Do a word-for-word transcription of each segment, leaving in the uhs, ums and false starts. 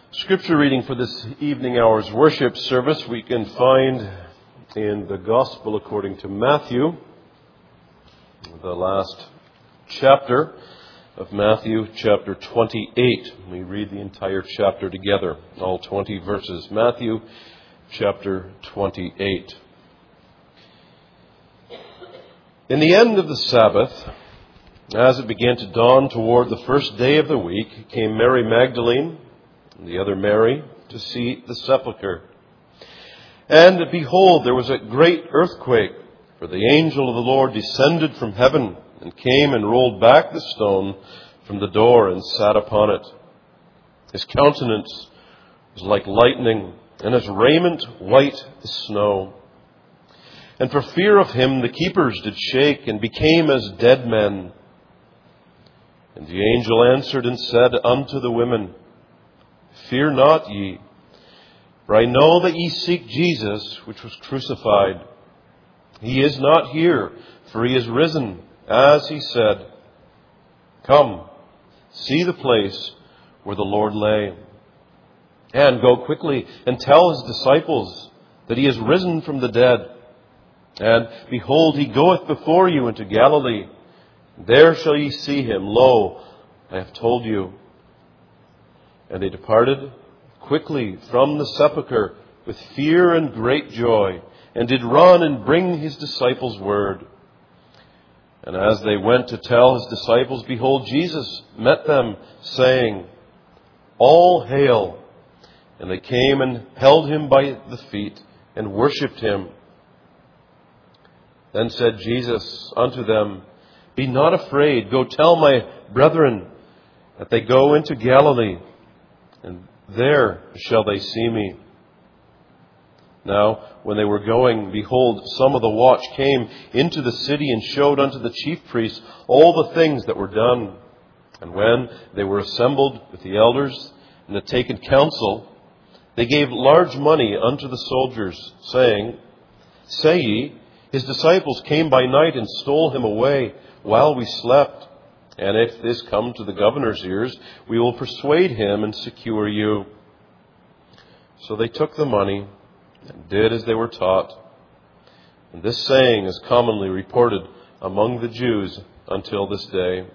Scripture reading for this evening hour's worship service we can find in the Gospel according to Matthew, the last chapter of Matthew, chapter twenty-eight. We read the entire chapter together, all twenty verses. Matthew, chapter twenty-eight. In the end of the Sabbath, as it began to dawn toward the first day of the week, came Mary Magdalene and the other Mary to see the sepulchre. And behold, there was a great earthquake, for the angel of the Lord descended from heaven and came and rolled back the stone from the door and sat upon it. His countenance was like lightning, and his raiment white as snow. And for fear of him the keepers did shake and became as dead men. And the angel answered and said unto the women, Fear not ye, for I know that ye seek Jesus, which was crucified. He is not here, for he is risen, as he said. Come, see the place where the Lord lay. And go quickly and tell his disciples that he is risen from the dead. And behold, he goeth before you into Galilee. There shall ye see him. Lo, I have told you. And they departed quickly from the sepulchre with fear and great joy, and did run and bring his disciples word. And as they went to tell his disciples, behold, Jesus met them, saying, All hail! And they came and held him by the feet, and worshipped him. Then said Jesus unto them, Be not afraid, go tell my brethren that they go into Galilee, and there shall they see me. Now, when they were going, behold, some of the watch came into the city and showed unto the chief priests all the things that were done. And when they were assembled with the elders and had taken counsel, they gave large money unto the soldiers, saying, Say ye, his disciples came by night and stole him away while we slept. And if this come to the governor's ears, we will persuade him and secure you. So they took the money and did as they were taught. And this saying is commonly reported among the Jews until this day.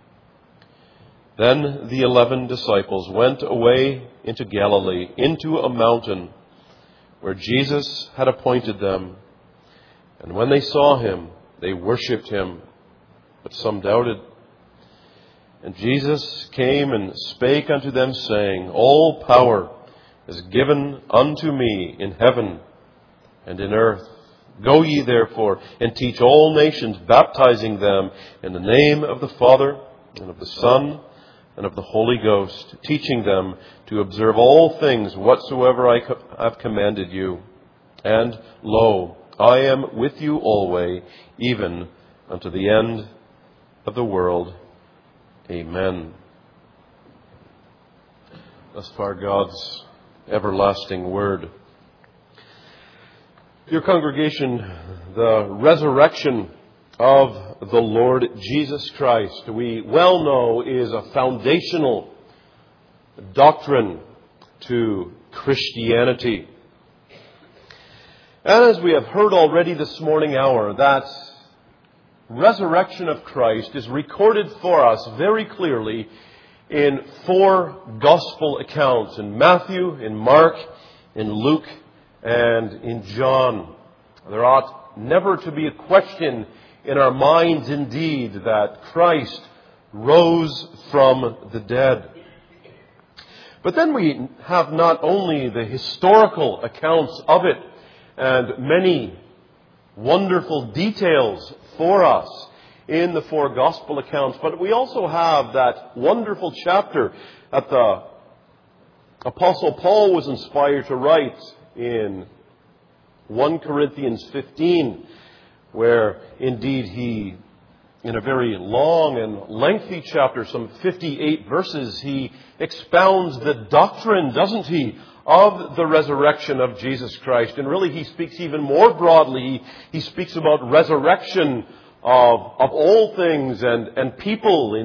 Then the eleven disciples went away into Galilee, into a mountain where Jesus had appointed them. And when they saw him, they worshipped him, but some doubted. And Jesus came and spake unto them, saying, All power is given unto me in heaven and in earth. Go ye therefore and teach all nations, baptizing them in the name of the Father and of the Son and of the Holy Ghost, teaching them to observe all things whatsoever I have commanded you. And lo, I am with you always, even unto the end of the world. Amen. Thus far, God's everlasting word. Dear congregation, the resurrection of the Lord Jesus Christ, we well know, is a foundational doctrine to Christianity. And as we have heard already this morning hour, that resurrection of Christ is recorded for us very clearly in four gospel accounts, in Matthew, in Mark, in Luke, and in John. There ought never to be a question in our minds indeed that Christ rose from the dead. But then we have not only the historical accounts of it and many wonderful details for us in the four gospel accounts, but we also have that wonderful chapter that the Apostle Paul was inspired to write in First Corinthians fifteen, where indeed he, in a very long and lengthy chapter, some fifty-eight verses, he expounds the doctrine, doesn't he, of the resurrection of Jesus Christ. And really he speaks even more broadly. He, he speaks about resurrection of, of all things and, and people in,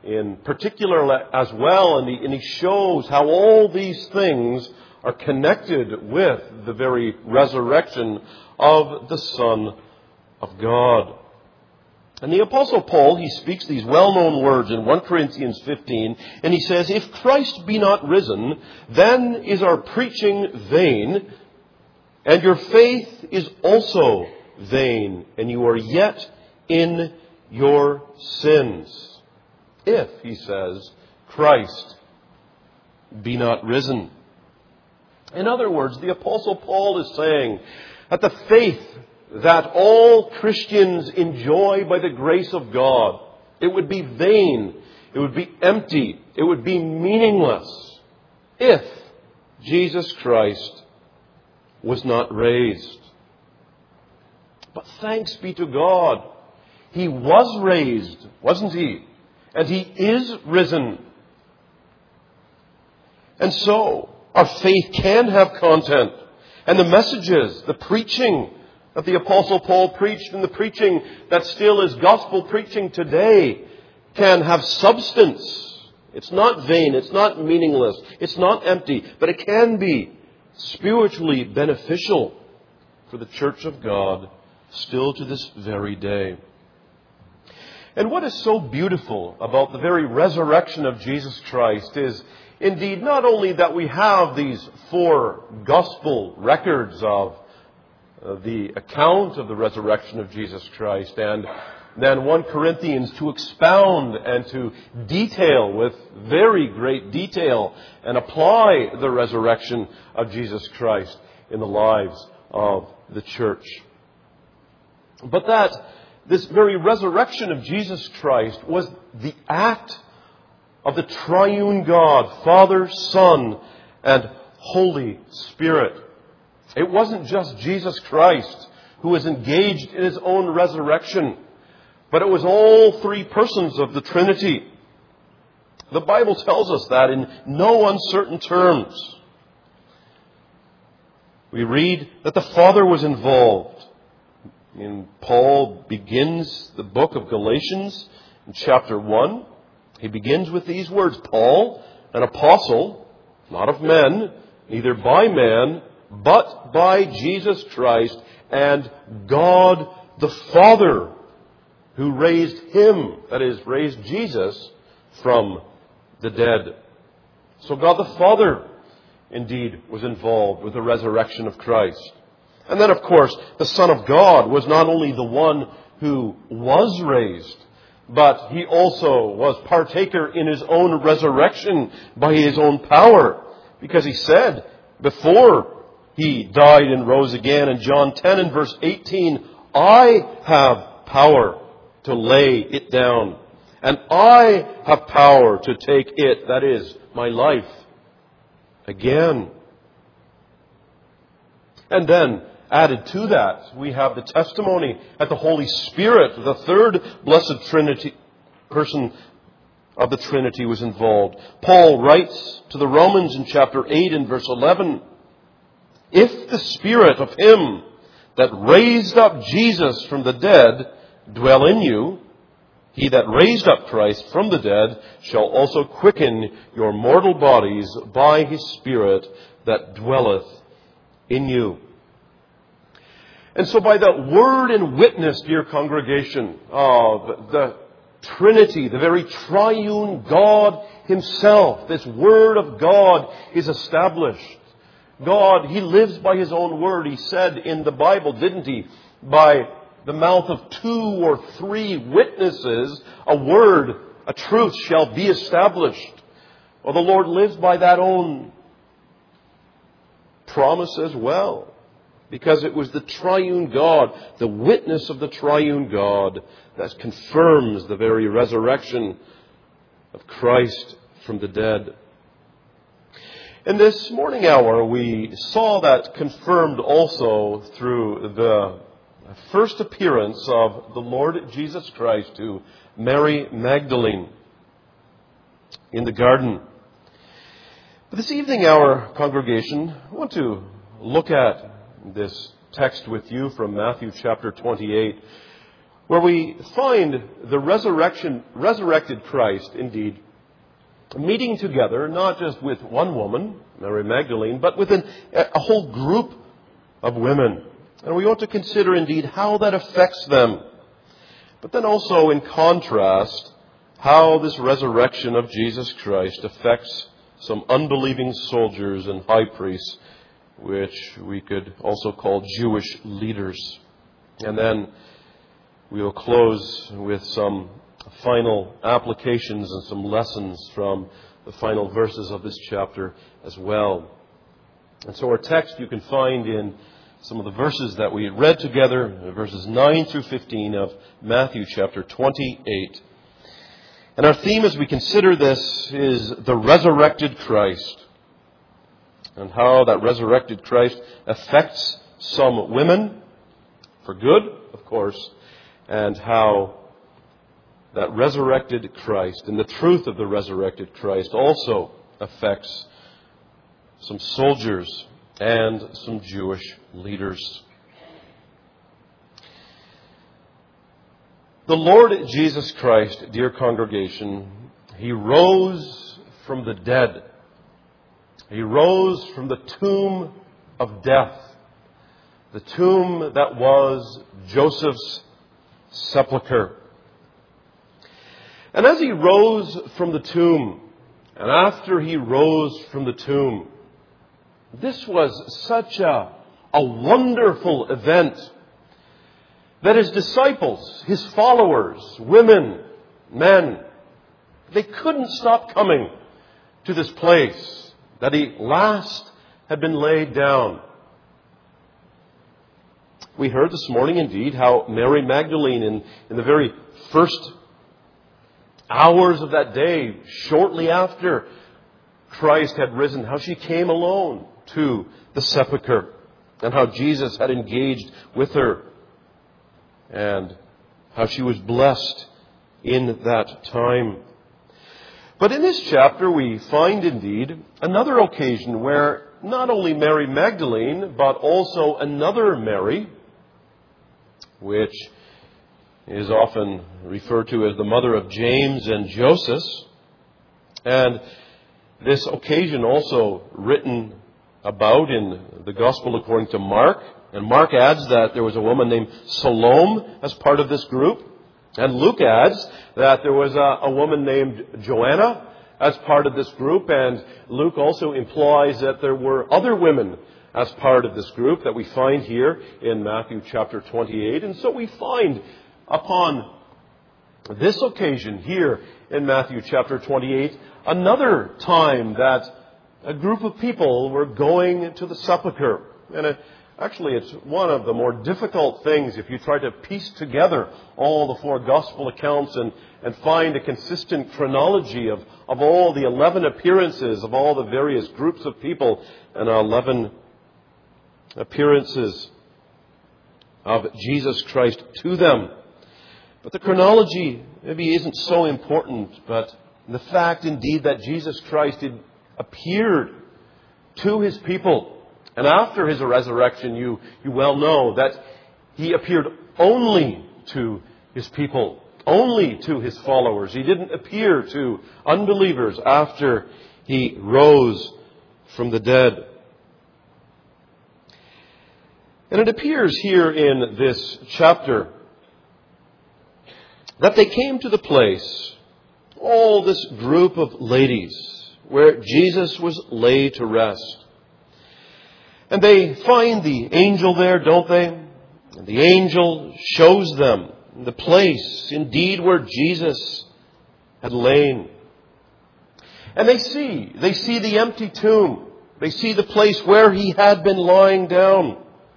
in particular as well, and he, and he shows how all these things are connected with the very resurrection of the Son of God. And the Apostle Paul, he speaks these well-known words in First Corinthians fifteen, and he says, "If Christ be not risen, then is our preaching vain, and your faith is also vain, and you are yet in your sins. If," he says, "Christ be not risen." In other words, the Apostle Paul is saying that the faith that all Christians enjoy by the grace of God, it would be vain, it would be empty, it would be meaningless if Jesus Christ was not raised. But thanks be to God, He was raised, wasn't He? And He is risen. And so, our faith can have content. And the messages, the preaching that the Apostle Paul preached, and the preaching that still is gospel preaching today, can have substance. It's not vain, it's not meaningless, it's not empty, but it can be spiritually beneficial for the church of God still to this very day. And what is so beautiful about the very resurrection of Jesus Christ is indeed not only that we have these four gospel records of uh, the account of the resurrection of Jesus Christ, and then First Corinthians to expound and to detail with very great detail and apply the resurrection of Jesus Christ in the lives of the church. But that this very resurrection of Jesus Christ was the act of the triune God, Father, Son, and Holy Spirit. It wasn't just Jesus Christ who was engaged in His own resurrection, but it was all three persons of the Trinity. The Bible tells us that in no uncertain terms. We read that the Father was involved. And Paul begins the book of Galatians in chapter one. He begins with these words, "Paul, an apostle, not of men, neither by man, but by Jesus Christ and God the Father, who raised Him," that is, raised Jesus, "from the dead." So God the Father, indeed, was involved with the resurrection of Christ. And then, of course, the Son of God was not only the one who was raised, but He also was partaker in His own resurrection by His own power. Because He said, before He died and rose again in John ten and verse eighteen, "I have power to lay it down, and I have power to take it," that is, my life, "again." And then, added to that, we have the testimony that the Holy Spirit, the third blessed Trinity, person of the Trinity, was involved. Paul writes to the Romans in chapter eight and verse eleven, "If the Spirit of Him that raised up Jesus from the dead dwell in you, He that raised up Christ from the dead shall also quicken your mortal bodies by His Spirit that dwelleth in you." And so by the word and witness, dear congregation, of the Trinity, the very triune God Himself, this Word of God is established. God, He lives by His own word. He said in the Bible, didn't He? By the mouth of two or three witnesses, a word, a truth shall be established. Well, the Lord lives by that own promise as well. Because it was the triune God, the witness of the triune God, that confirms the very resurrection of Christ from the dead. In this morning hour, we saw that confirmed also through the first appearance of the Lord Jesus Christ to Mary Magdalene in the garden. But this evening, our congregation, I want to look at this text with you from Matthew chapter twenty-eight, where we find the resurrection, resurrected Christ, indeed, meeting together, not just with one woman, Mary Magdalene, but with an, a whole group of women. And we ought to consider, indeed, how that affects them. But then also, in contrast, how this resurrection of Jesus Christ affects some unbelieving soldiers and high priests, which we could also call Jewish leaders. And then we will close with some final applications and some lessons from the final verses of this chapter as well. And so our text you can find in some of the verses that we read together, verses nine through fifteen of Matthew chapter twenty-eight. And our theme as we consider this is the resurrected Christ, and how that resurrected Christ affects some women, for good, of course, and how that resurrected Christ and the truth of the resurrected Christ also affects some soldiers and some Jewish leaders. The Lord Jesus Christ, dear congregation, He rose from the dead. He rose from the tomb of death, the tomb that was Joseph's sepulchre. And as He rose from the tomb, and after He rose from the tomb, this was such a, a wonderful event that His disciples, His followers, women, men, they couldn't stop coming to this place that He last had been laid down. We heard this morning, indeed, how Mary Magdalene, in, in the very first hours of that day, shortly after Christ had risen, how she came alone to the sepulchre, and how Jesus had engaged with her, and how she was blessed in that time. But in this chapter we find indeed another occasion where not only Mary Magdalene, but also another Mary, which is often referred to as the mother of James and Joseph. And this occasion also written about in the Gospel according to Mark. And Mark adds that there was a woman named Salome as part of this group. And Luke adds that there was a, a woman named Joanna as part of this group. And Luke also implies that there were other women as part of this group that we find here in Matthew chapter twenty-eight. And so we find upon this occasion here in Matthew chapter twenty-eight another time that a group of people were going to the sepulchre. And it, actually it's one of the more difficult things if you try to piece together all the four gospel accounts and, and find a consistent chronology of, of all the eleven appearances of all the various groups of people and eleven appearances of Jesus Christ to them. But the chronology maybe isn't so important, but the fact indeed that Jesus Christ had appeared to His people. And after His resurrection, you, you well know that He appeared only to His people, only to His followers. He didn't appear to unbelievers after He rose from the dead. And it appears here in this chapter that they came to the place, all this group of ladies, where Jesus was laid to rest. And they find the angel there, don't they? And the angel shows them the place, indeed, where Jesus had lain. And they see, they see the empty tomb. They see the place where He had been lying down.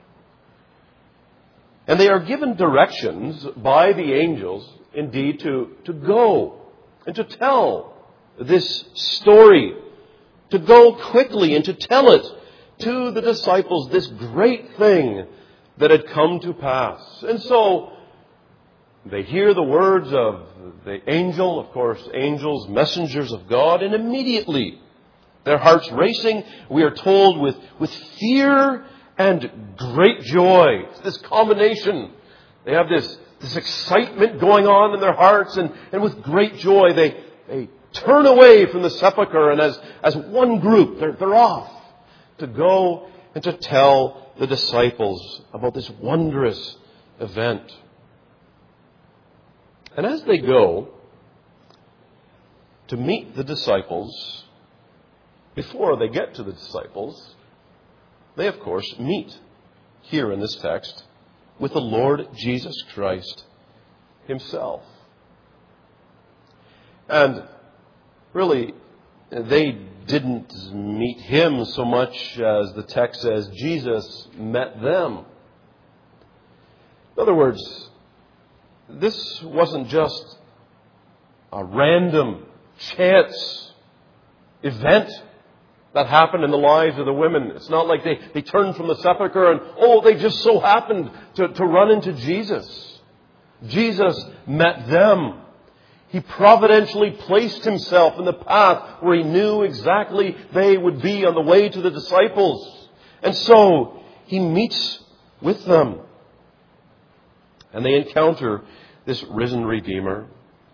And they are given directions by the angels, indeed, to, to go and to tell this story, to go quickly and to tell it to the disciples, this great thing that had come to pass. And so they hear the words of the angel, of course, angels, messengers of God, and immediately their hearts racing, we are told, with, with fear and great joy. It's this combination They have this, this excitement going on in their hearts, and, and with great joy they, they turn away from the sepulchre, and as, as one group, they're, they're off to go and to tell the disciples about this wondrous event. And as they go to meet the disciples, before they get to the disciples, they of course meet here in this text with the Lord Jesus Christ himself. And really, they didn't meet him so much as the text says Jesus met them. In other words, this wasn't just a random chance event that happened in the lives of the women. It's not like they, they turned from the sepulchre and, oh, they just so happened to, to run into Jesus. Jesus met them. He providentially placed himself in the path where he knew exactly they would be on the way to the disciples. And so he meets with them. And they encounter this risen Redeemer.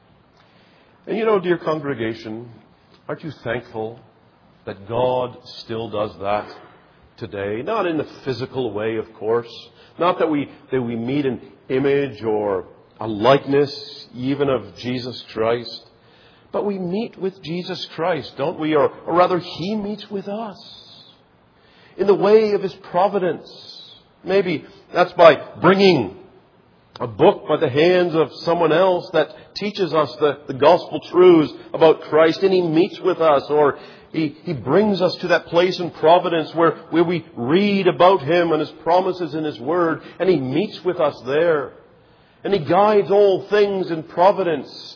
And you know, dear congregation, aren't you thankful that God still does that today? Not in a physical way, of course. Not that we that we meet an image or a likeness even of Jesus Christ. But we meet with Jesus Christ, don't we? Or, or rather, he meets with us in the way of his providence. Maybe that's by bringing a book by the hands of someone else that teaches us the, the gospel truths about Christ, and he meets with us, or he, he brings us to that place in providence where, where we read about him and his promises in his word, and he meets with us there. And he guides all things in providence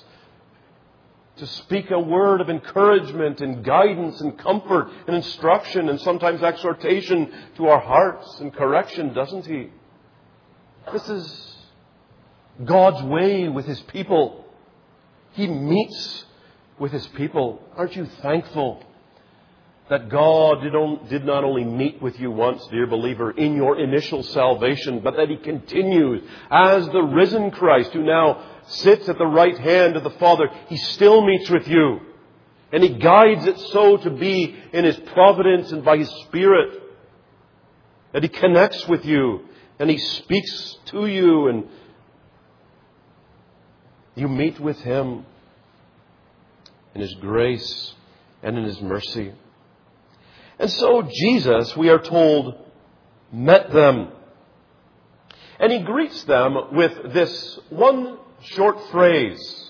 to speak a word of encouragement and guidance and comfort and instruction and sometimes exhortation to our hearts and correction, doesn't he? This is God's way with his people. He meets with his people. Aren't you thankful that God did, on, did not only meet with you once, dear believer, in your initial salvation, but that he continues as the risen Christ who now sits at the right hand of the Father. He still meets with you. And he guides it so to be in his providence and by his Spirit. That he connects with you and he speaks to you and you meet with him in his grace and in his mercy. And so Jesus, we are told, met them. And he greets them with this one short phrase.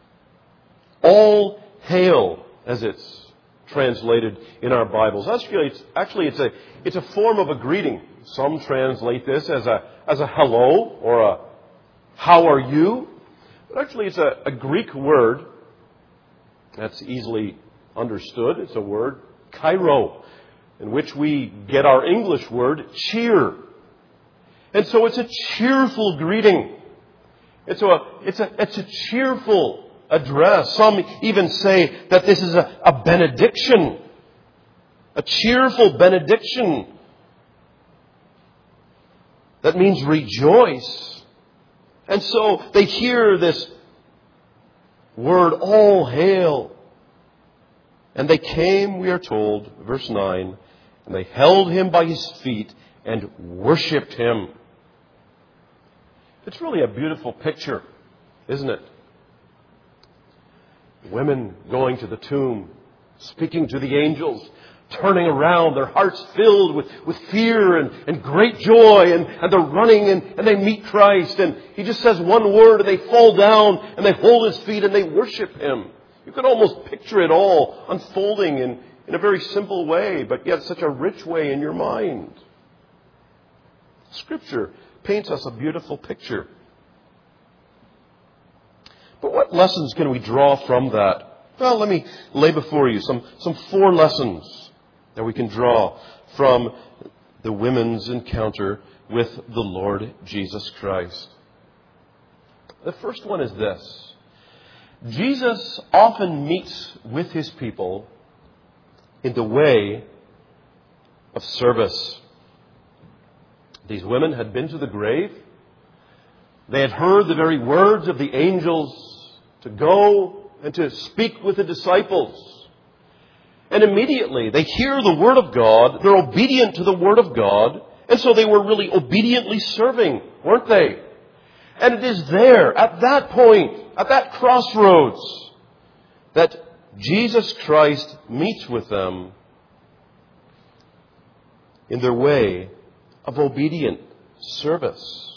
All hail, as it's translated in our Bibles. Actually, it's, actually, it's, a, it's a form of a greeting. Some translate this as a, as a hello or a how are you? But actually, it's a, a Greek word that's easily understood. It's a word, kairo, in which we get our English word, cheer. And so it's a cheerful greeting. It's a, it's a, it's a cheerful address. Some even say that this is a, a benediction. A cheerful benediction. That means rejoice. And so they hear this word, all hail. And they came, we are told, verse nine, and they held him by his feet and worshipped him. It's really a beautiful picture, isn't it? Women going to the tomb, speaking to the angels, turning around, their hearts filled with, with fear and, and great joy, and, and they're running and, and they meet Christ, and he just says one word and they fall down and they hold his feet and they worship him. You can almost picture it all unfolding in, in a very simple way, but yet such a rich way in your mind. Scripture paints us a beautiful picture. But what lessons can we draw from that? Well, let me lay before you some, some four lessons that we can draw from the women's encounter with the Lord Jesus Christ. The first one is this. Jesus often meets with his people in the way of service. These women had been to the grave. They had heard the very words of the angels to go and to speak with the disciples. And immediately they hear the Word of God. They're obedient to the Word of God. And so they were really obediently serving, weren't they? And it is there, at that point, at that crossroads, that Jesus Christ meets with them in their way of obedient service.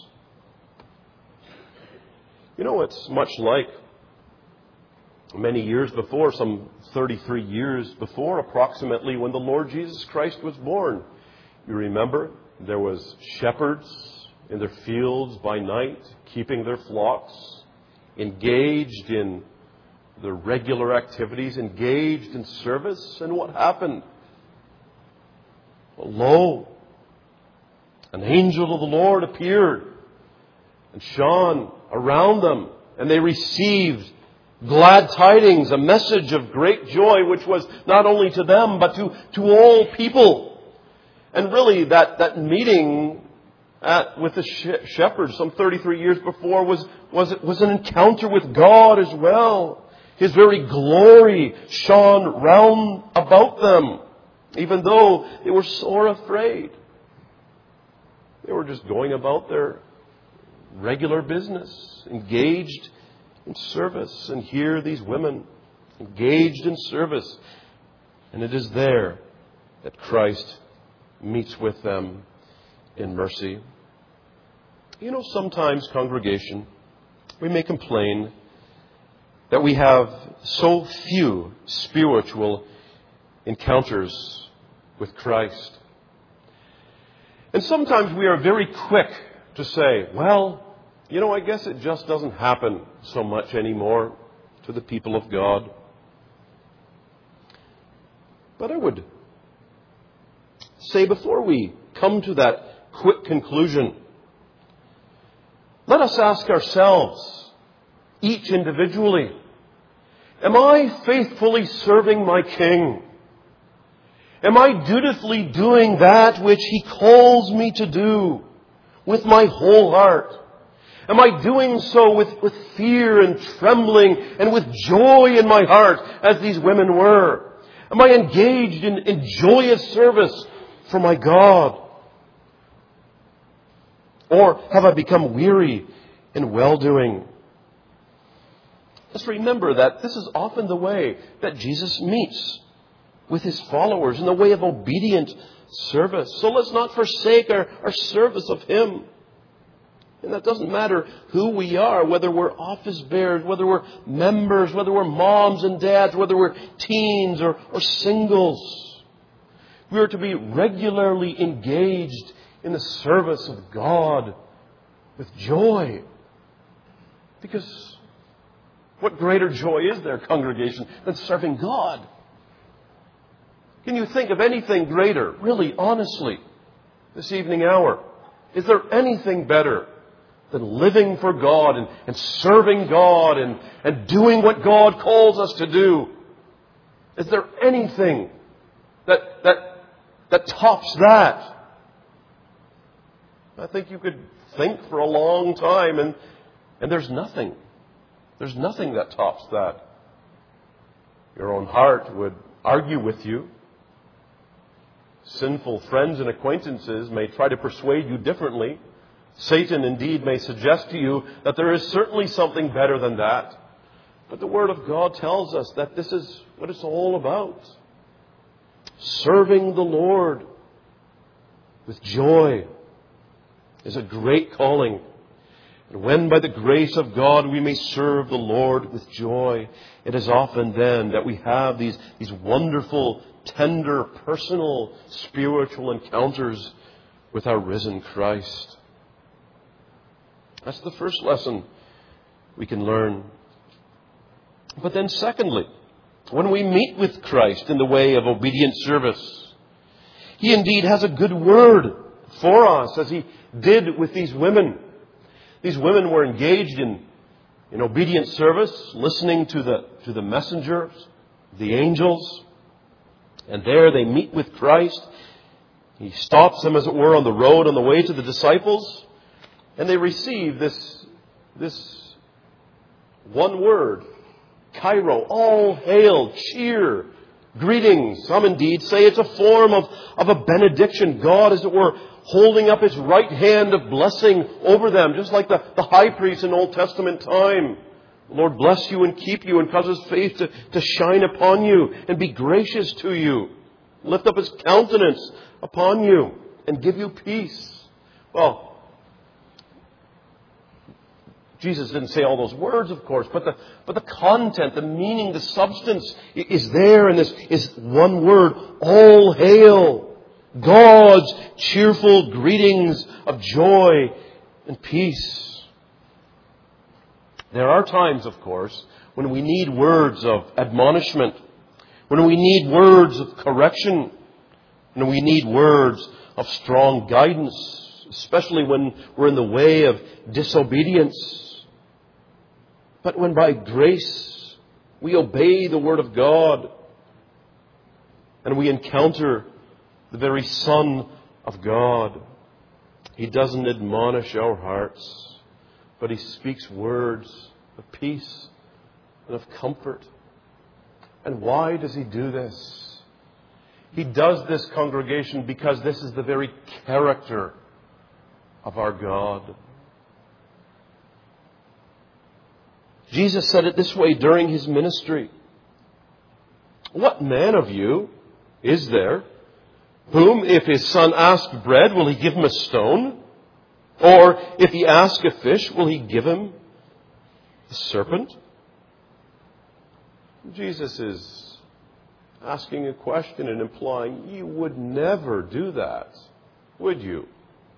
You know, it's much like many years before, some thirty-three years before approximately, when the Lord Jesus Christ was born. You remember, there was shepherds in their fields by night, keeping their flocks, engaged in their regular activities, engaged in service. And what happened? Well, lo, an angel of the Lord appeared and shone around them, and they received glad tidings, a message of great joy, which was not only to them, but to, to all people. And really, that, that meeting at, with the sh- shepherds some thirty-three years before was, was, was an encounter with God as well. His very glory shone round about them, even though they were sore afraid. They were just going about their regular business, engaged in service. And here these women, engaged in service. And it is there that Christ meets with them in mercy. You know, sometimes, congregation, we may complain that we have so few spiritual encounters with Christ. And sometimes we are very quick to say, well, you know, I guess it just doesn't happen so much anymore to the people of God. But I would say, before we come to that quick conclusion, let us ask ourselves, each individually, am I faithfully serving my King? Am I dutifully doing that which He calls me to do with my whole heart? Am I doing so with, with fear and trembling and with joy in my heart, as these women were? Am I engaged in, in joyous service for my God? Or have I become weary in well-doing? Let's remember that this is often the way that Jesus meets with His followers, in the way of obedient service. So let's not forsake our, our service of Him. And that doesn't matter who we are, whether we're office bearers, whether we're members, whether we're moms and dads, whether we're teens or, or singles. We are to be regularly engaged in the service of God with joy. Because what greater joy is there, congregation, than serving God? Can you think of anything greater, really, honestly, this evening hour? Is there anything better than living for God and, and serving God and, and doing what God calls us to do? Is there anything that, that, that tops that? I think you could think for a long time, and, and there's nothing. There's nothing that tops that. Your own heart would argue with you. Sinful friends and acquaintances may try to persuade you differently. Satan indeed may suggest to you that there is certainly something better than that. But the Word of God tells us that this is what it's all about. Serving the Lord with joy is a great calling. And when by the grace of God we may serve the Lord with joy, it is often then that we have these, these wonderful, tender, personal, spiritual encounters with our risen Christ. That's the first lesson we can learn. But then secondly, when we meet with Christ in the way of obedient service, He indeed has a good word for us, as He did with these women. These women were engaged in, in obedient service, listening to the, to the messengers, the angels. And there they meet with Christ. He stops them, as it were, on the road on the way to the disciples. And they receive this this one word, Cairo, all hail, cheer, greetings. Some indeed say it's a form of, of a benediction. God, as it were, holding up His right hand of blessing over them, just like the, the high priest in Old Testament time. The Lord bless you and keep you and cause His face to, to shine upon you and be gracious to you. Lift up His countenance upon you and give you peace. Well, Jesus didn't say all those words, of course, but the, but the content, the meaning, the substance is there in this is one word, all hail. God's cheerful greetings of joy and peace. There are times, of course, when we need words of admonishment, when we need words of correction, when we need words of strong guidance, especially when we're in the way of disobedience. But when by grace we obey the Word of God and we encounter the very Son of God, He doesn't admonish our hearts, but He speaks words of peace and of comfort. And why does He do this? He does this, congregation, because this is the very character of our God. Jesus said it this way during His ministry. What man of you is there whom, if his son asks bread, will he give him a stone? Or if he asks a fish, will he give him a serpent? Jesus is asking a question and implying you would never do that, would you?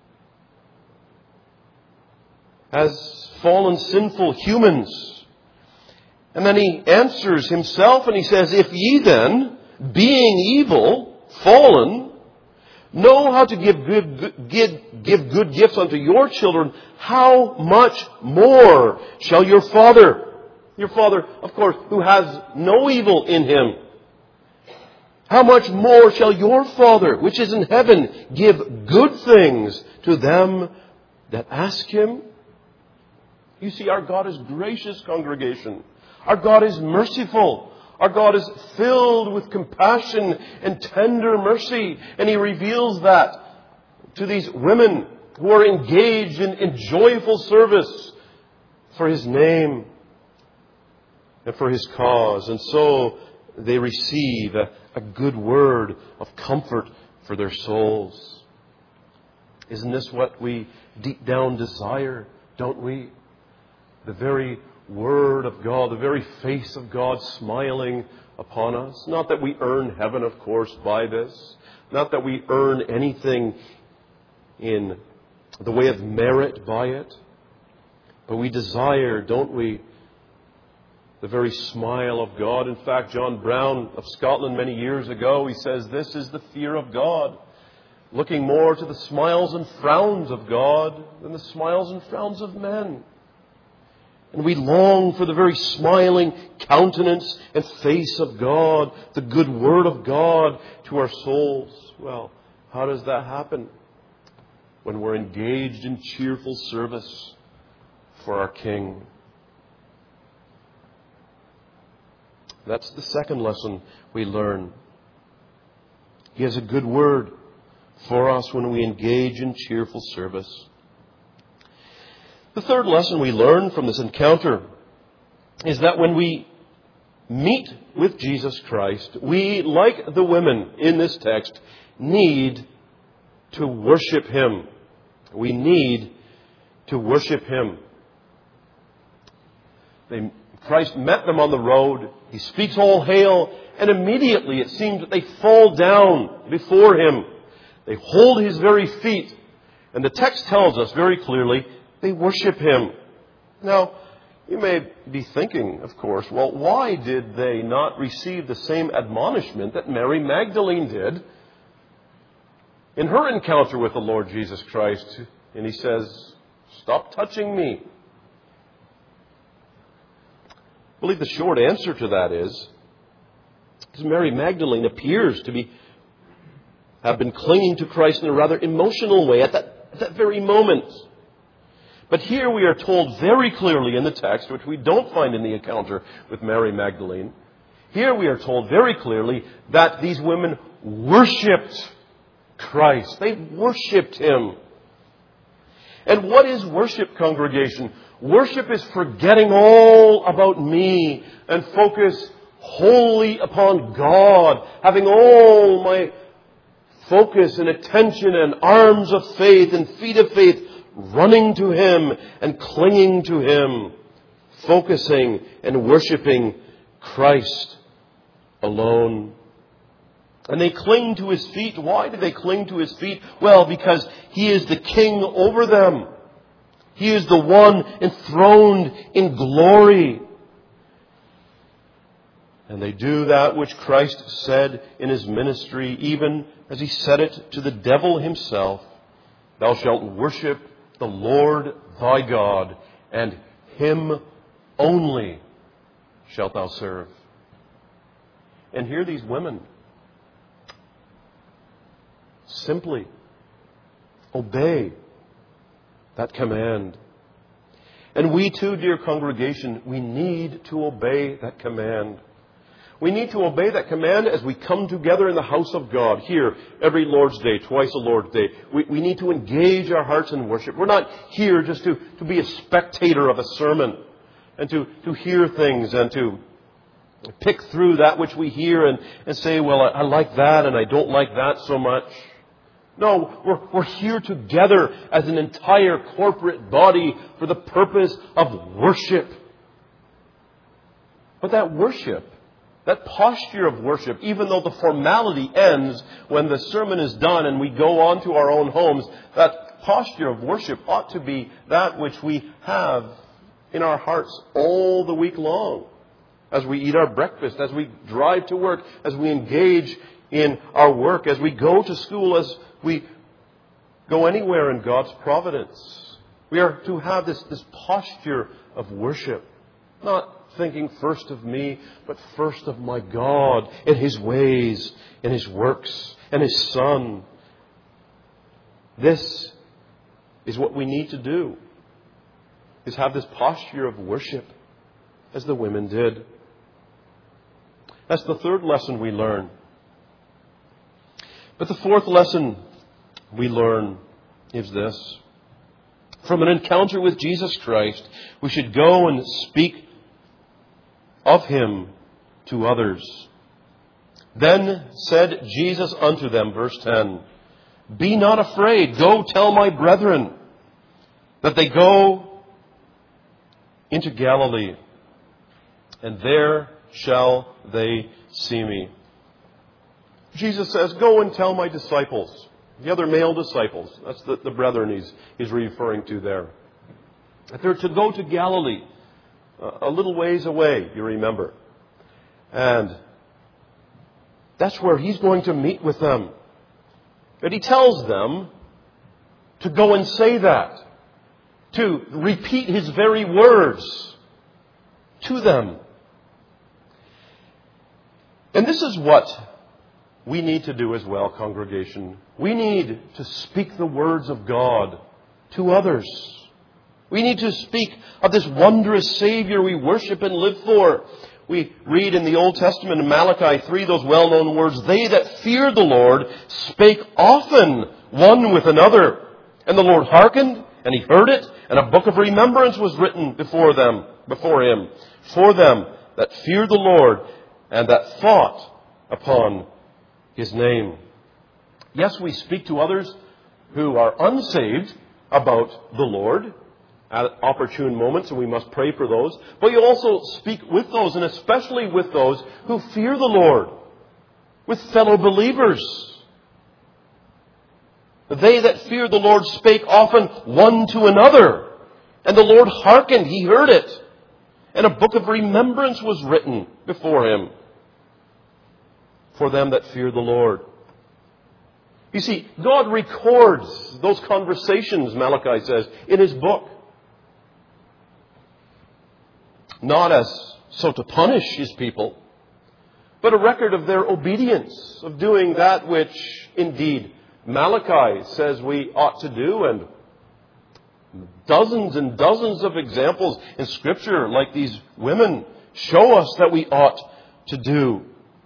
As fallen, sinful humans. And then He answers Himself and He says, if ye then, being evil, fallen, know how to give good, give, give good gifts unto your children, how much more shall your Father, your Father, of course, who has no evil in Him, how much more shall your Father, which is in heaven, give good things to them that ask Him? You see, our God is gracious, congregation. Our God is merciful. Our God is filled with compassion and tender mercy. And He reveals that to these women who are engaged in, in joyful service for His name and for His cause. And so they receive a, a good word of comfort for their souls. Isn't this what we deep down desire, don't we? The very Word of God, the very face of God smiling upon us. Not that we earn heaven, of course, by this. Not that we earn anything in the way of merit by it. But we desire, don't we, the very smile of God. In fact, John Brown of Scotland many years ago, he says, this is the fear of God. Looking more to the smiles and frowns of God than the smiles and frowns of men. And we long for the very smiling countenance and face of God, the good Word of God to our souls. Well, how does that happen? When we're engaged in cheerful service for our King. That's the second lesson we learn. He has a good word for us when we engage in cheerful service. The third lesson we learn from this encounter is that when we meet with Jesus Christ, we, like the women in this text, need to worship Him. We need to worship Him. They, Christ met them on the road. He speaks all hail, and immediately it seems that they fall down before Him. They hold His very feet. And the text tells us very clearly, they worship Him. Now, you may be thinking, of course, well, why did they not receive the same admonishment that Mary Magdalene did in her encounter with the Lord Jesus Christ? And He says, stop touching me. I believe the short answer to that is, because Mary Magdalene appears to be have been clinging to Christ in a rather emotional way at that, at that very moment. But here we are told very clearly in the text, which we don't find in the encounter with Mary Magdalene, here we are told very clearly that these women worshipped Christ. They worshipped Him. And what is worship, congregation? Worship is forgetting all about me and focus wholly upon God, having all my focus and attention and arms of faith and feet of faith running to Him and clinging to Him, focusing and worshiping Christ alone. And they cling to His feet. Why do they cling to His feet? Well, because He is the King over them. He is the one enthroned in glory. And they do that which Christ said in His ministry, even as He said it to the devil himself. Thou shalt worship the Lord thy God, and Him only shalt thou serve. And here these women simply obey that command. And we too, dear congregation, we need to obey that command. We need to obey that command as we come together in the house of God here every Lord's Day, twice a Lord's Day. We, we need to engage our hearts in worship. We're not here just to, to be a spectator of a sermon and to, to hear things and to pick through that which we hear and, and say, well, I, I like that and I don't like that so much. No, we're, we're here together as an entire corporate body for the purpose of worship. But that worship, that posture of worship, even though the formality ends when the sermon is done and we go on to our own homes, that posture of worship ought to be that which we have in our hearts all the week long. As we eat our breakfast, as we drive to work, as we engage in our work, as we go to school, as we go anywhere in God's providence. We are to have this, this posture of worship. Not thinking first of me, but first of my God and His ways and His works and His Son. This is what we need to do, is have this posture of worship as the women did. That's the third lesson we learn. But the fourth lesson we learn is this. From an encounter with Jesus Christ, we should go and speak of Him to others. Then said Jesus unto them, verse ten, Be not afraid, go tell my brethren that they go into Galilee, and there shall they see me. Jesus says, go and tell my disciples, the other male disciples, that's the, the brethren he's, he's referring to there, that they're to go to Galilee, a little ways away, you remember. And that's where He's going to meet with them. But He tells them to go and say that, to repeat His very words to them. And this is what we need to do as well, congregation. We need to speak the words of God to others. We need to speak of this wondrous Savior we worship and live for. We read in the Old Testament in Malachi three those well-known words, They that feared the Lord spake often one with another. And the Lord hearkened, and He heard it, and a book of remembrance was written before them, before Him, for them that feared the Lord and that thought upon His name. Yes, we speak to others who are unsaved about the Lord at opportune moments, and we must pray for those. But you also speak with those, and especially with those who fear the Lord, with fellow believers. They that fear the Lord spake often one to another, and the Lord hearkened, He heard it, and a book of remembrance was written before Him for them that fear the Lord. You see, God records those conversations, Malachi says, in His book. Not as so to punish His people, but a record of their obedience, of doing that which indeed Malachi says we ought to do, and Dozens and dozens of examples in Scripture like these women show us that we ought to do.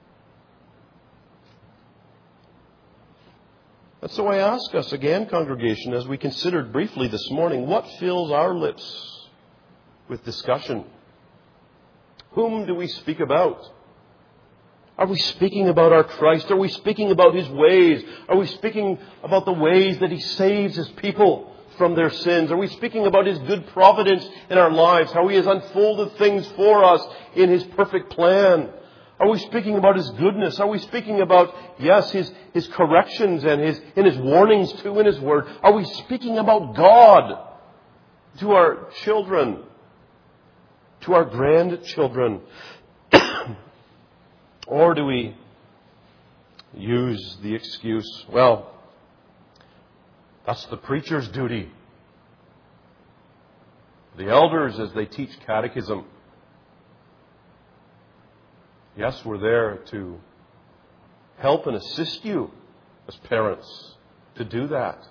And so I ask us again, congregation, as we considered briefly this morning, what fills our lips with discussion? Whom do we speak about? Are we speaking about our Christ? Are we speaking about His ways? Are we speaking about the ways that He saves His people from their sins? Are we speaking about His good providence in our lives? How He has unfolded things for us in His perfect plan? Are we speaking about His goodness? Are we speaking about, yes, His, His corrections and His, and His warnings too in His Word? Are we speaking about God to our children, to our grandchildren? Or do we use the excuse, well, that's the preacher's duty. The elders, as they teach catechism, yes, we're there to help and assist you as parents to do that.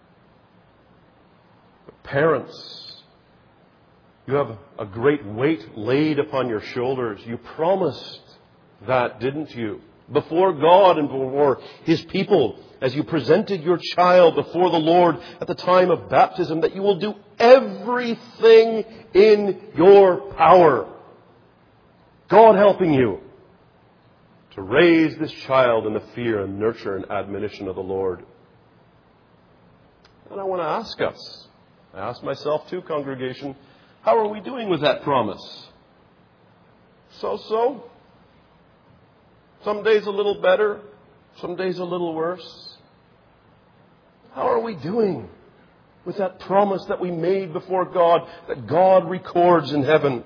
But parents, you have a great weight laid upon your shoulders. You promised that, didn't you? Before God and before His people, as you presented your child before the Lord at the time of baptism, that you will do everything in your power, God helping you, to raise this child in the fear and nurture and admonition of the Lord. And I want to ask us, I ask myself too, congregation, how are we doing with that promise? So-so? Some days a little better, some days a little worse. How are we doing with that promise that we made before God, that God records in heaven?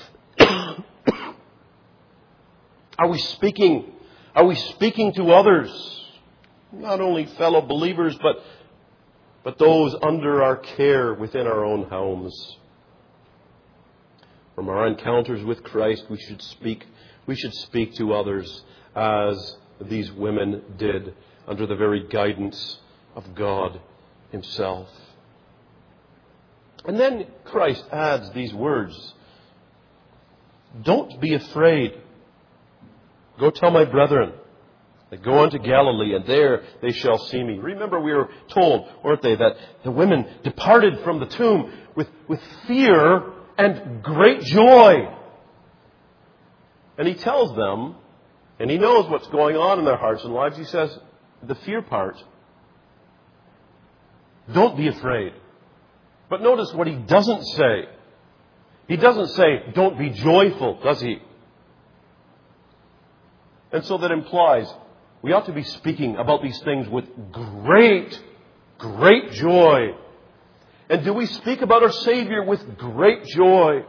Are we speaking? Are we speaking to others? Not only fellow believers, but, but those under our care within our own homes. From our encounters with Christ, we should speak, we should speak to others as these women did under the very guidance of God Himself. And then Christ adds these words. Don't be afraid. Go tell my brethren that go unto Galilee, and there they shall see me. Remember, we were told, weren't they, that the women departed from the tomb with, with fear and great joy. And He tells them, and He knows what's going on in their hearts and lives. He says, the fear part, don't be afraid. But notice what He doesn't say. He doesn't say, don't be joyful, does He? And so that implies we ought to be speaking about these things with great, great joy. And do we speak about our Savior with great joy?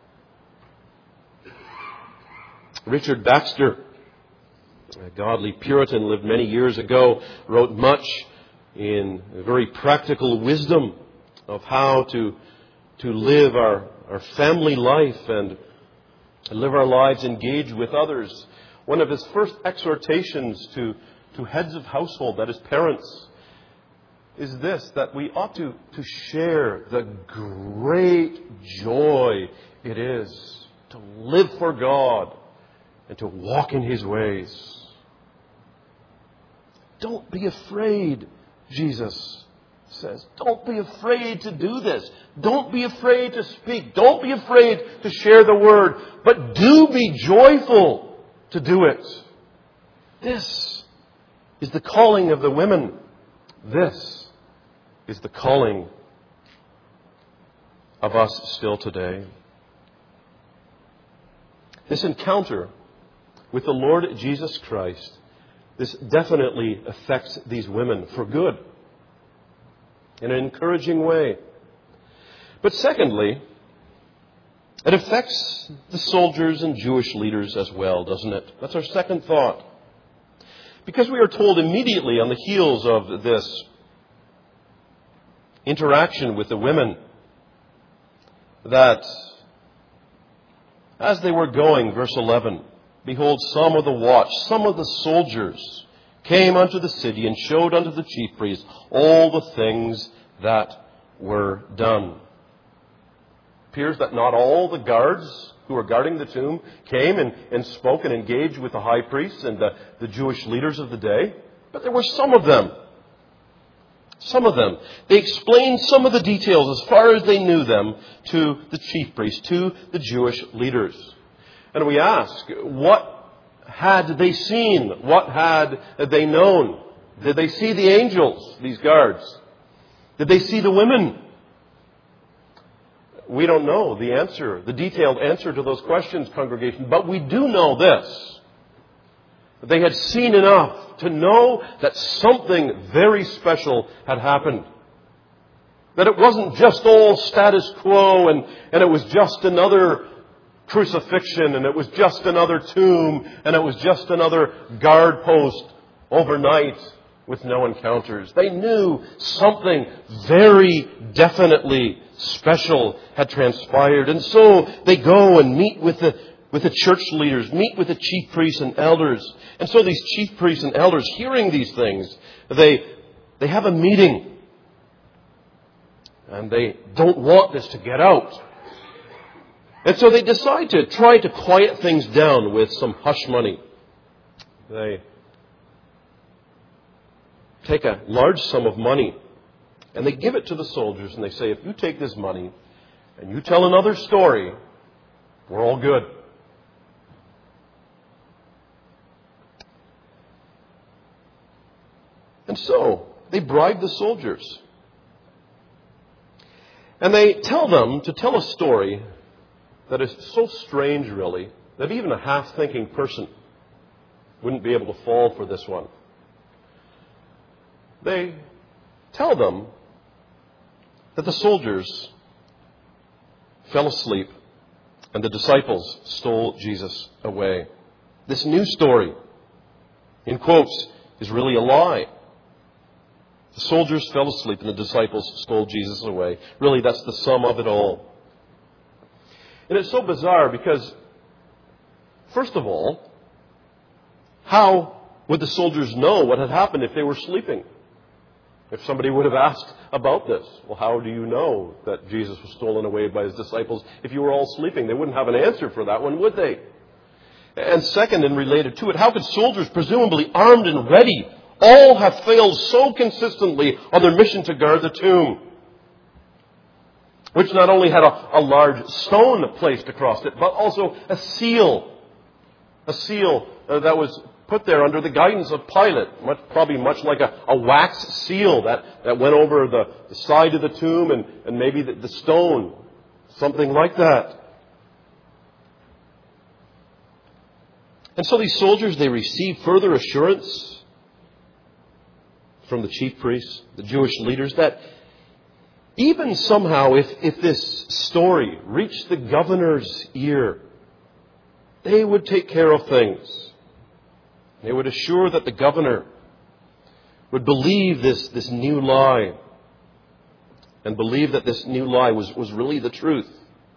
Richard Baxter, a godly Puritan, lived many years ago, wrote much in very practical wisdom of how to, to live our, our family life and live our lives engaged with others. One of his first exhortations to, to heads of household, that is parents, is this, that we ought to, to share the great joy it is to live for God and to walk in His ways. Don't be afraid, Jesus says. Don't be afraid to do this. Don't be afraid to speak. Don't be afraid to share the word. But do be joyful to do it. This is the calling of the women. This is the calling of us still today. This encounter with the Lord Jesus Christ, this definitely affects these women for good, in an encouraging way. But secondly, it affects the soldiers and Jewish leaders as well, doesn't it? That's our second thought. Because we are told immediately on the heels of this interaction with the women that as they were going, verse eleven, behold, some of the watch, some of the soldiers came unto the city and showed unto the chief priests all the things that were done. It appears that not all the guards who were guarding the tomb came and, and spoke and engaged with the high priests and the, the Jewish leaders of the day, but there were some of them. Some of them. They explained some of the details as far as they knew them to the chief priests, to the Jewish leaders. And we ask, what had they seen? What had they known? Did they see the angels, these guards? Did they see the women? We don't know the answer, the detailed answer to those questions, congregation. But we do know this. They had seen enough to know that something very special had happened. That it wasn't just all status quo and, and it was just another crucifixion and it was just another tomb and it was just another guard post overnight with no encounters. They knew something very definitely special had transpired. And so they go and meet with the with the church leaders, meet with the chief priests and elders. And so these chief priests and elders, hearing these things, they they have a meeting. And they don't want this to get out. And so they decide to try to quiet things down with some hush money. They take a large sum of money and they give it to the soldiers and they say, if you take this money and you tell another story, we're all good. And so they bribe the soldiers. And they tell them to tell a story that is so strange, really, that even a half-thinking person wouldn't be able to fall for this one. They tell them that the soldiers fell asleep and the disciples stole Jesus away. This new story, in quotes, is really a lie. The soldiers fell asleep and the disciples stole Jesus away. Really, that's the sum of it all. And it's so bizarre because, first of all, how would the soldiers know what had happened if they were sleeping? If somebody would have asked about this, well, how do you know that Jesus was stolen away by his disciples if you were all sleeping? They wouldn't have an answer for that one, would they? And second, and related to it, how could soldiers, presumably armed and ready, all have failed so consistently on their mission to guard the tomb, which not only had a, a large stone placed across it, but also a seal, a seal uh, that was put there under the guidance of Pilate, much, probably much like a, a wax seal that, that went over the, the side of the tomb and, and maybe the, the stone, something like that. And so these soldiers, they receive further assurance from the chief priests, the Jewish leaders, that even somehow if, if this story reached the governor's ear, they would take care of things. They would assure that the governor would believe this, this new lie and believe that this new lie was, was really the truth.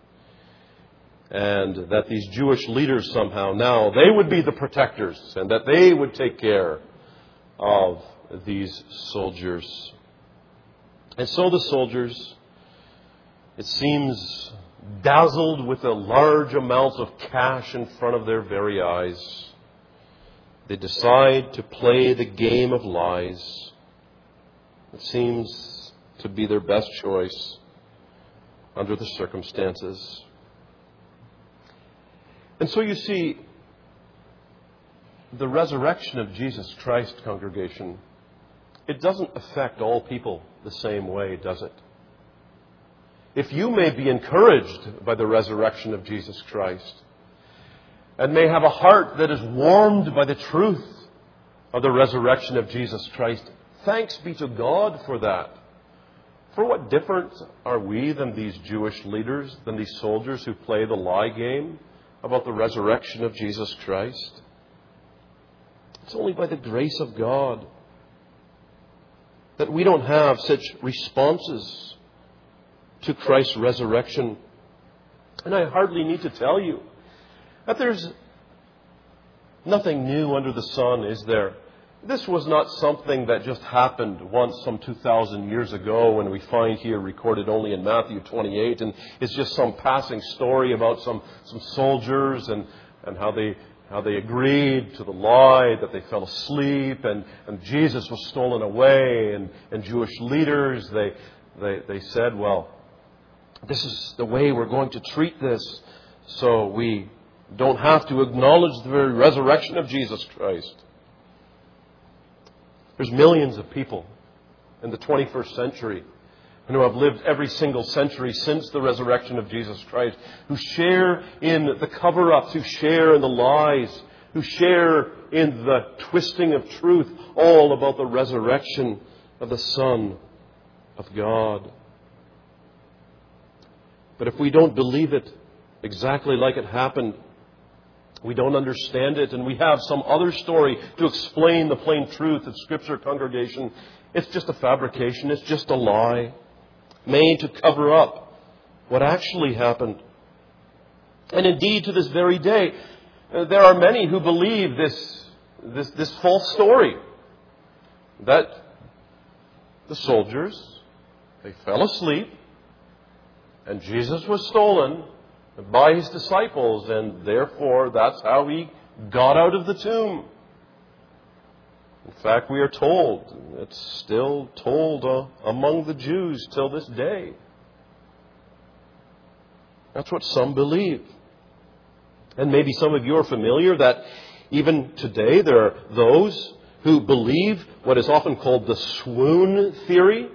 And that these Jewish leaders somehow now, they would be the protectors and that they would take care of these soldiers. And so the soldiers, it seems, dazzled with a large amount of cash in front of their very eyes, they decide to play the game of lies. It seems to be their best choice under the circumstances. And so you see, the resurrection of Jesus Christ, congregation, it doesn't affect all people the same way, does it? If you may be encouraged by the resurrection of Jesus Christ and may have a heart that is warmed by the truth of the resurrection of Jesus Christ, thanks be to God for that. For what different are we than these Jewish leaders, than these soldiers who play the lie game about the resurrection of Jesus Christ? It's only by the grace of God that we don't have such responses to Christ's resurrection. And I hardly need to tell you that there's nothing new under the sun, is there? this was not something that just happened once some two thousand years ago, and we find here recorded only in Matthew twenty-eight, and it's just some passing story about some, some soldiers and, and how they how they agreed to the lie, that they fell asleep, and, and Jesus was stolen away, and, and Jewish leaders, they, they, they said, well, this is the way we're going to treat this, so we don't have to acknowledge the very resurrection of Jesus Christ. There's millions of people in the twenty-first century and who have lived every single century since the resurrection of Jesus Christ, who share in the cover-ups, who share in the lies, who share in the twisting of truth, all about the resurrection of the Son of God. But if we don't believe it exactly like it happened, we don't understand it, and we have some other story to explain the plain truth of Scripture, congregation, it's just a fabrication, it's just a lie made to cover up what actually happened. And indeed, to this very day, uh, there are many who believe this, this, this false story, that the soldiers, they fell asleep, and Jesus was stolen by His disciples, and therefore that's how He got out of the tomb. In fact, we are told, it's still told uh, among the Jews till this day. That's what some believe. And maybe some of you are familiar that even today there are those who believe what is often called the swoon theory.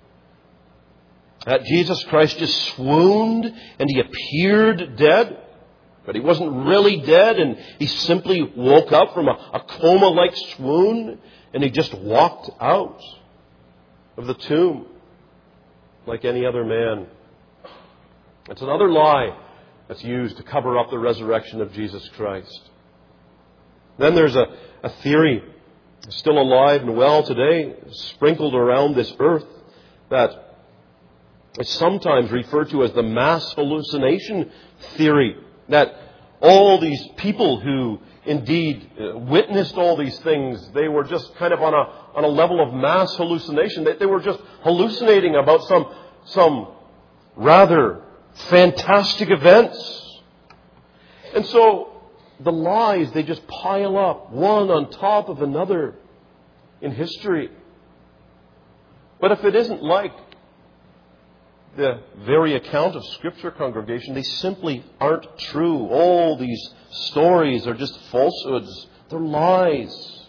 That Jesus Christ just swooned and He appeared dead. But He wasn't really dead, and He simply woke up from a, a coma-like swoon, and He just walked out of the tomb like any other man. It's another lie that's used to cover up the resurrection of Jesus Christ. Then there's a, a theory still alive and well today, sprinkled around this earth, that is sometimes referred to as the mass hallucination theory. That all these people who indeed witnessed all these things, they were just kind of on a on a level of mass hallucination. They, they were just hallucinating about some some rather fantastic events. And so the lies, they just pile up one on top of another in history. But if it isn't like the very account of Scripture, congregation, they simply aren't true. All these stories are just falsehoods. They're lies.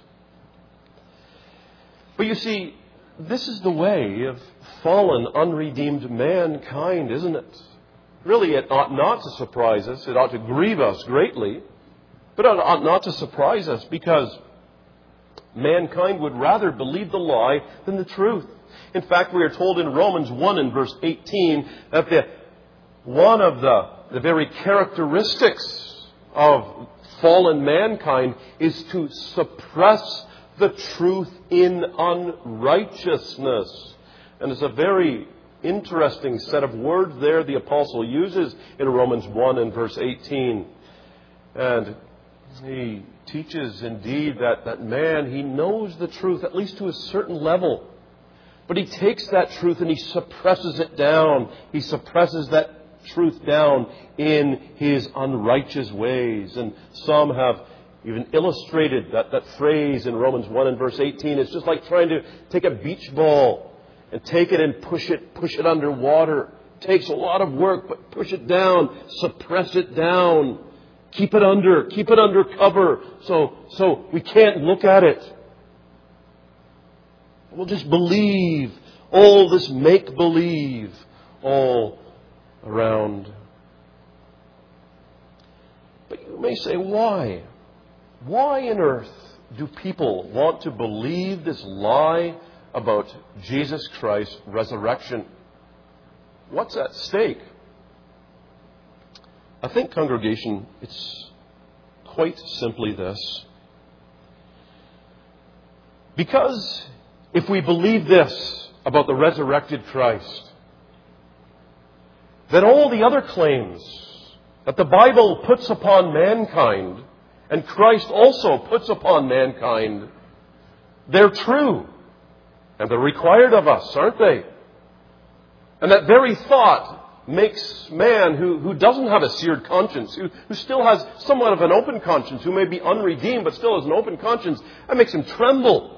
But you see, this is the way of fallen, unredeemed mankind, isn't it? Really, it ought not to surprise us. It ought to grieve us greatly. But it ought not to surprise us, because mankind would rather believe the lie than the truth. In fact, we are told in Romans one and verse eighteen that the, one of the, the very characteristics of fallen mankind is to suppress the truth in unrighteousness. And it's a very interesting set of words there the apostle uses in Romans one and verse eighteen. And he teaches indeed that, that man, he knows the truth, at least to a certain level. But he takes that truth and he suppresses it down. He suppresses that truth down in his unrighteous ways. And some have even illustrated that, that phrase in Romans one and verse eighteen. It's just like trying to take a beach ball and take it and push it, push it underwater. It takes a lot of work, but push it down, suppress it down, keep it under, keep it under cover, so so we can't look at it. We'll just believe all this make-believe all around. But you may say, why? Why on earth do people want to believe this lie about Jesus Christ's resurrection? What's at stake? I think, congregation, it's quite simply this. Because if we believe this about the resurrected Christ, then all the other claims that the Bible puts upon mankind, and Christ also puts upon mankind, They're true. And they're required of us, aren't they? And that very thought makes man who, who doesn't have a seared conscience, who, who still has somewhat of an open conscience, who may be unredeemed but still has an open conscience, that makes him tremble.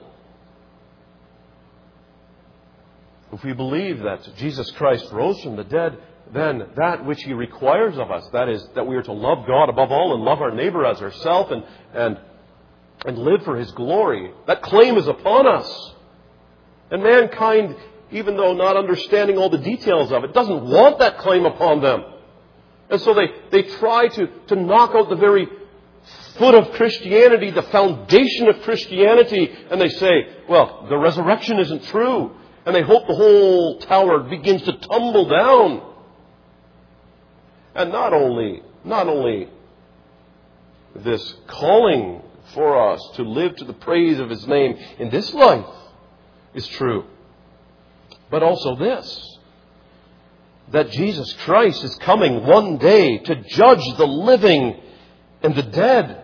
If we believe that Jesus Christ rose from the dead, then that which He requires of us, that is, that we are to love God above all and love our neighbor as ourselves and, and, and live for His glory, that claim is upon us. And mankind, even though not understanding all the details of it, doesn't want that claim upon them. And so they, they try to, to knock out the very foot of Christianity, the foundation of Christianity, and they say, well, the resurrection isn't true. And they hope the whole tower begins to tumble down. And not only, not only this calling for us to live to the praise of His name in this life is true, but also this, that Jesus Christ is coming one day to judge the living and the dead.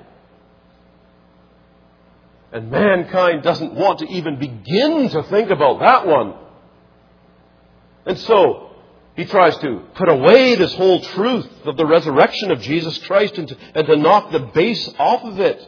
And mankind doesn't want to even begin to think about that one. And so he tries to put away this whole truth of the resurrection of Jesus Christ and to, and to knock the base off of it.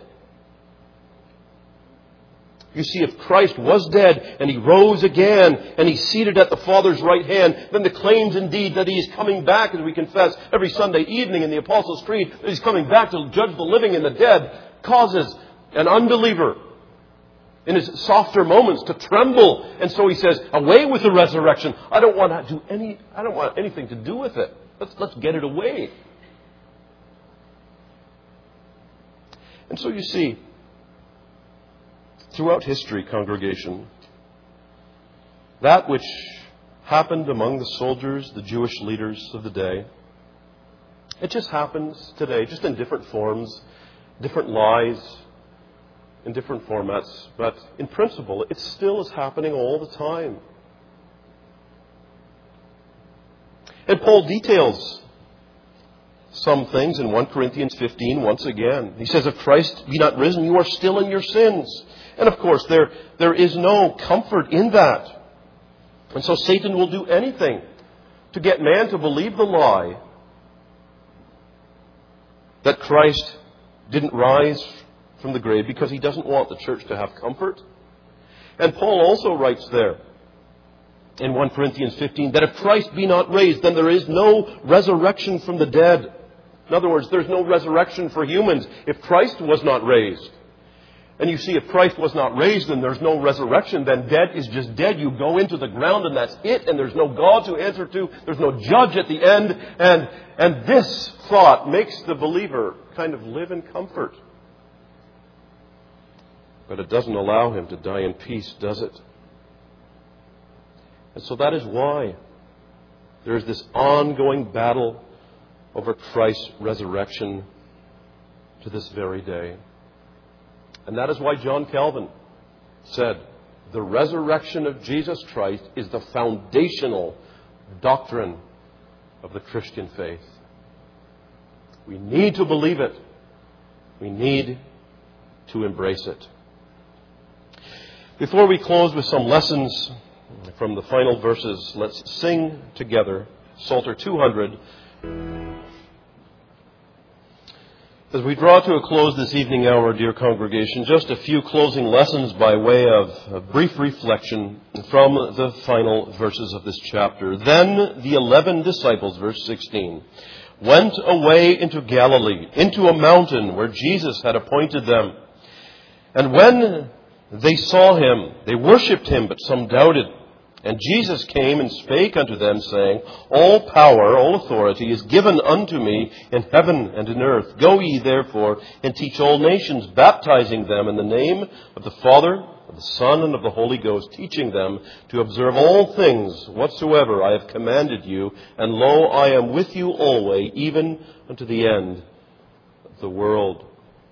You see, if Christ was dead and He rose again and He's seated at the Father's right hand, then the claims indeed that He is coming back, as we confess every Sunday evening in the Apostles' Creed, that He's coming back to judge the living and the dead, causes an unbeliever in his softer moments to tremble. And so he says, away with the resurrection. I don't want to do any, I don't want anything to do with it. Let's, let's get it away. And so you see, throughout history, congregation, that which happened among the soldiers, the Jewish leaders of the day, it just happens today, just in different forms, different lies, in different formats, but in principle, it still is happening all the time. And Paul details some things in First Corinthians fifteen once again. He says, if Christ be not risen, you are still in your sins. And of course, there, there is no comfort in that. And so Satan will do anything to get man to believe the lie that Christ didn't rise from the grave, because he doesn't want the church to have comfort. And Paul also writes there in First Corinthians fifteen that if Christ be not raised, then there is no resurrection from the dead. In other words, there's no resurrection for humans if Christ was not raised. And you see, if Christ was not raised and there's no resurrection, then dead is just dead. You go into the ground and that's it. And there's no God to answer to. There's no judge at the end. And, and this thought makes the believer kind of live in comfort. But it doesn't allow him to die in peace, does it? And so that is why there is this ongoing battle over Christ's resurrection to this very day. And that is why John Calvin said, the resurrection of Jesus Christ is the foundational doctrine of the Christian faith. We need to believe it. We need to embrace it. Before we close with some lessons from the final verses, let's sing together Psalter two hundred. As we draw to a close this evening hour, dear congregation, just a few closing lessons by way of a brief reflection from the final verses of this chapter. Then the eleven disciples, verse sixteen, went away into Galilee, into a mountain where Jesus had appointed them. And when they saw Him, they worshipped Him, but some doubted. And Jesus came and spake unto them, saying, all power, all authority is given unto me in heaven and in earth. Go ye therefore and teach all nations, baptizing them in the name of the Father, of the Son, and of the Holy Ghost, teaching them to observe all things whatsoever I have commanded you. And lo, I am with you always, even unto the end of the world.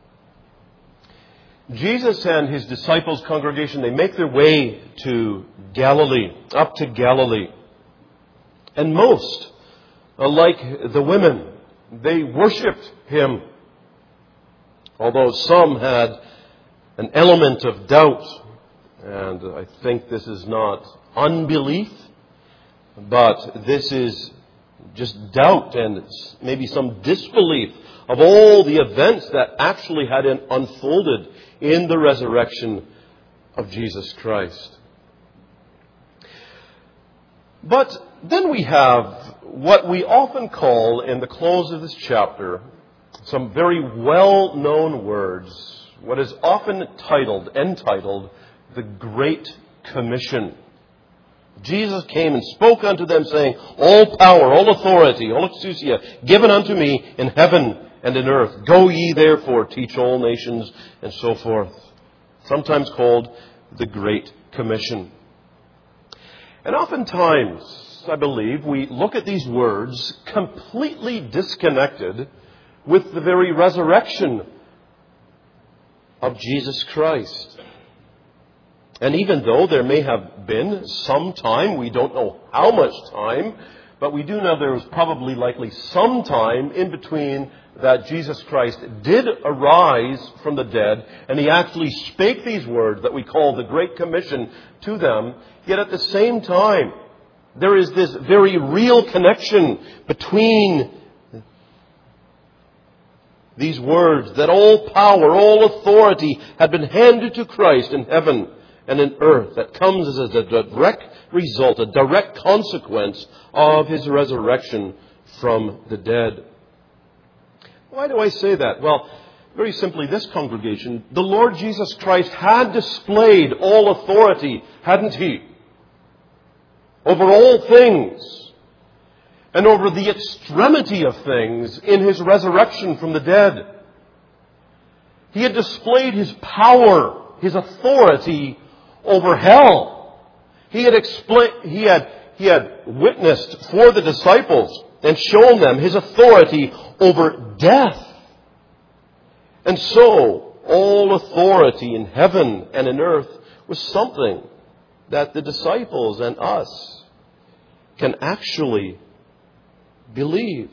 Jesus and His disciples, congregation, they make their way to Galilee, up to Galilee. And most, like the women, they worshipped Him. Although some had an element of doubt And I think this is not unbelief, but this is just doubt and maybe some disbelief of all the events that actually had unfolded in the resurrection of Jesus Christ. But then we have what we often call, in the close of this chapter, some very well-known words, what is often titled, entitled, the Great Commission. Jesus came and spoke unto them, saying, all power, all authority, all exousia, given unto me in heaven and in earth. Go ye therefore, teach all nations, and so forth. Sometimes called the Great Commission. And oftentimes, I believe, we look at these words completely disconnected with the very resurrection of Jesus Christ. And even though there may have been some time, we don't know how much time, but we do know there was probably likely some time in between that Jesus Christ did arise from the dead, and he actually spake these words that we call the Great Commission to them. Yet at the same time, there is this very real connection between these words, that all power, all authority had been handed to Christ in heaven and in earth. That comes as a direct result, a direct consequence of his resurrection from the dead. Why do I say that? Well, very simply, this congregation, the Lord Jesus Christ had displayed all authority, hadn't he? Over all things and over the extremity of things in his resurrection from the dead. He had displayed his power, his authority over hell. He had explained, he had, he had witnessed for the disciples and shown them his authority over death. And so, all authority in heaven and in earth was something that the disciples and us can actually believe.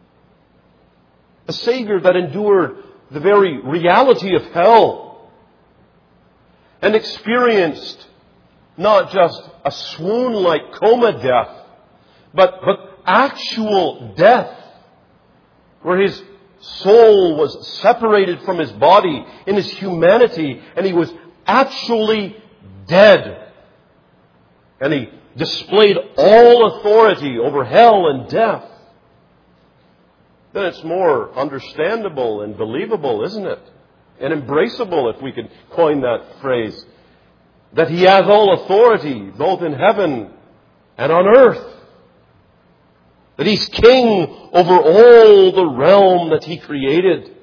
A Savior that endured the very reality of hell and experienced not just a swoon-like coma death, but, but actual death, where his soul was separated from his body in his humanity, and he was actually dead. And he displayed all authority over hell and death. Then it's more understandable and believable, isn't it? And embraceable, if we could coin that phrase, that he has all authority, both in heaven and on earth. That he's king over all the realm that he created.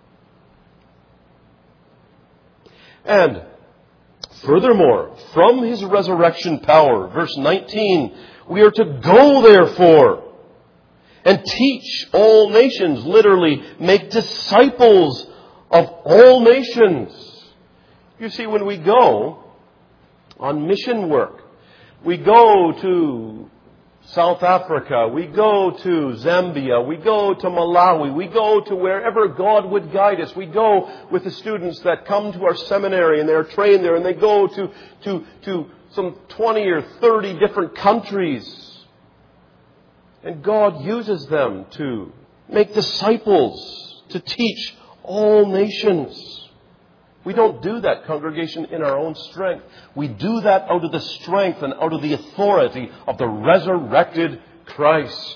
And furthermore, from his resurrection power, verse nineteen, we are to go therefore and teach all nations, literally make disciples of all nations. You see, when we go on mission work, we go to South Africa, we go to Zambia, we go to Malawi, we go to wherever God would guide us. We go with the students that come to our seminary and they're trained there, and they go to, to, to some twenty or thirty different countries. And God uses them to make disciples, to teach all nations. We don't do that, congregation, in our own strength. We do that out of the strength and out of the authority of the resurrected Christ.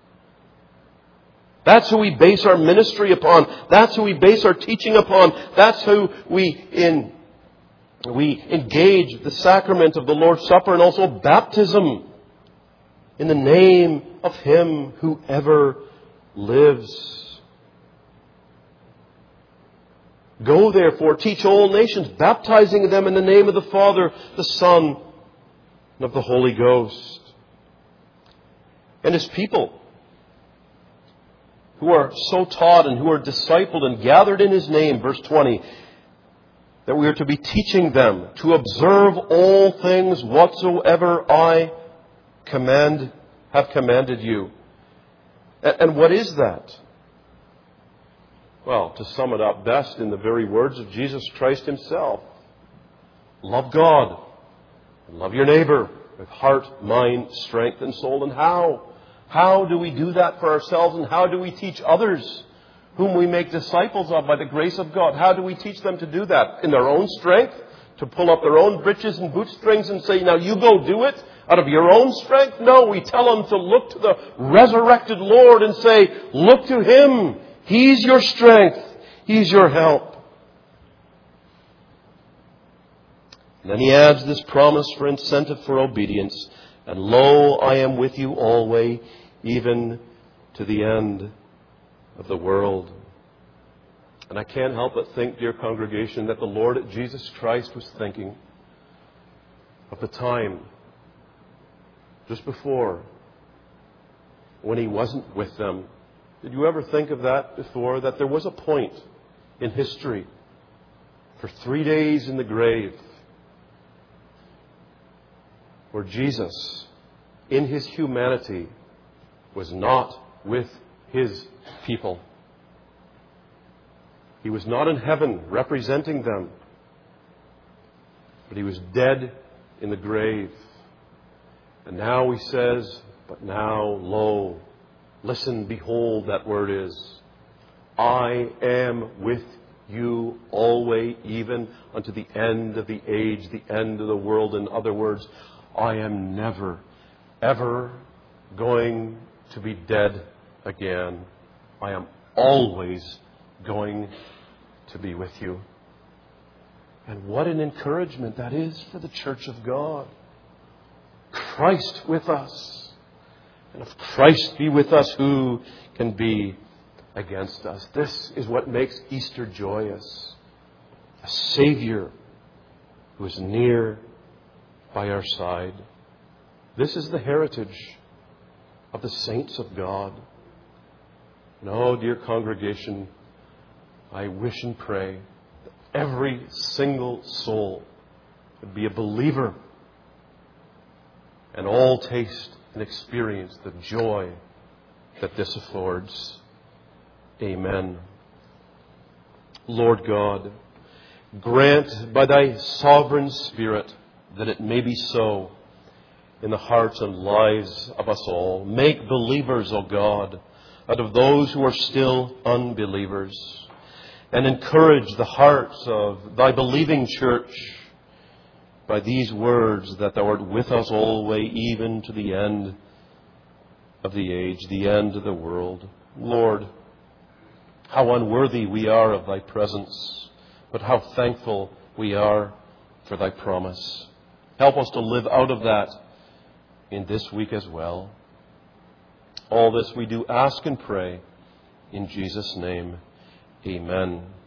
That's who we base our ministry upon. That's who we base our teaching upon. That's who we in we engage the sacrament of the Lord's Supper and also baptism in the name of Him who ever lives. Go therefore, teach all nations, baptizing them in the name of the Father, the Son, and of the Holy Ghost. And His people, who are so taught and who are discipled and gathered in His name, verse twenty, that we are to be teaching them to observe all things whatsoever I command, have commanded you. And what is that? Well, to sum it up best in the very words of Jesus Christ Himself. love God and love your neighbor with heart, mind, strength, and soul. And how? How do we do that for ourselves, and how do we teach others whom we make disciples of by the grace of God? How do we teach them to do that? In their own strength? To pull up their own breeches and bootstrings and say, now you go do it out of your own strength? No, we tell them to look to the resurrected Lord and say, look to Him. He's your strength. He's your help. And then he adds this promise for incentive for obedience. And lo, I am with you always, even to the end of the world. And I can't help but think, dear congregation, that the Lord Jesus Christ was thinking of the time just before when He wasn't with them. Did you ever think of that before? That there was a point in history for three days in the grave where Jesus, in His humanity, was not with His people. He was not in heaven representing them, but He was dead in the grave. And now He says, but now, lo, listen, behold, that word is, I am with you always, even unto the end of the age, the end of the world. In other words, I am never, ever going to be dead again. I am always going to be with you. And what an encouragement that is for the church of God. Christ with us. And if Christ be with us, who can be against us? This is what makes Easter joyous. A Savior who is near by our side. This is the heritage of the saints of God. And oh, dear congregation, I wish and pray that every single soul would be a believer and all taste and experience the joy that this affords. Amen. Lord God, grant by Thy sovereign Spirit that it may be so in the hearts and lives of us all. Make believers, O God, out of those who are still unbelievers. And encourage the hearts of Thy believing church by these words that Thou art with us always, even to the end of the age, the end of the world. Lord, how unworthy we are of Thy presence, but how thankful we are for Thy promise. Help us to live out of that in this week as well. All this we do ask and pray in Jesus' name. Amen.